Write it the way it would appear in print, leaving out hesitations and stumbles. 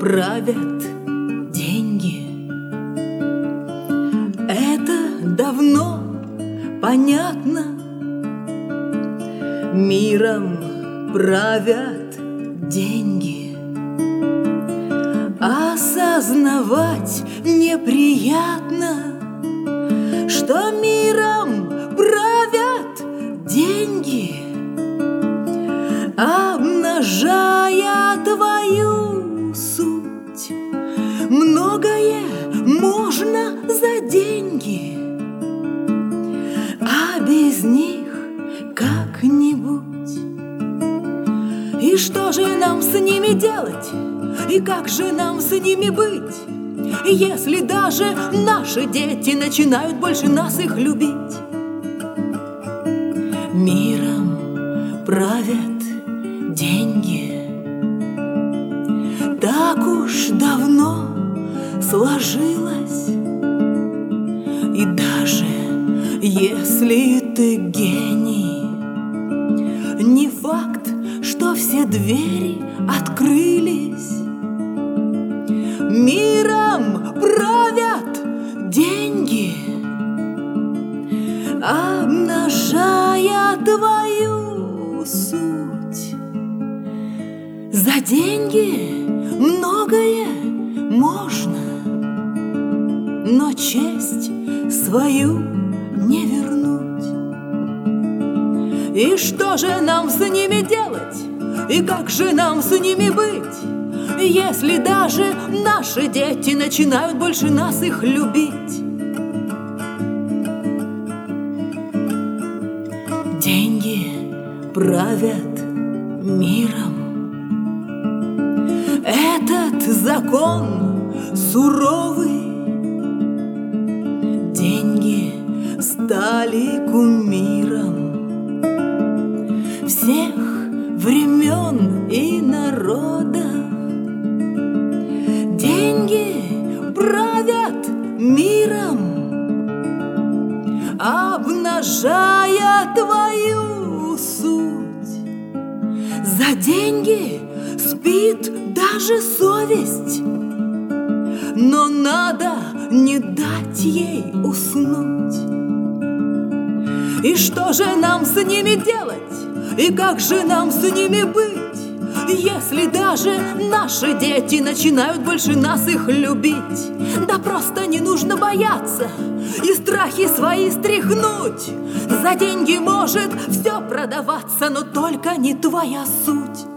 правят деньги. Это давно понятно. Миром правят деньги. Осознавать неприятно, что миром правят деньги, обнажая твою суть. Многое можно за деньги, а без них как-нибудь. И что же нам с ними делать? И как же нам с ними быть, если даже наши дети начинают больше нас их любить? Миром правят деньги. Так уж давно сложилось. И даже если ты гений, не факт, что все двери открылись. Миром правят деньги, обнажая твою суть. За деньги многое можно, но честь свою не вернуть. И что же нам с ними делать? И как же нам с ними быть, если даже наши дети начинают больше нас их любить? Деньги правят миром. Этот закон суровый. Деньги стали кумиром всех времен и народов. Деньги правят миром, обнажая твою суть. За деньги спит даже совесть, но надо не дать ей уснуть. И что же нам с ними делать? И как же нам с ними быть, если даже наши дети начинают больше нас их любить? Да просто не нужно бояться и страхи свои стряхнуть. За деньги может все продаваться, но только не твоя суть.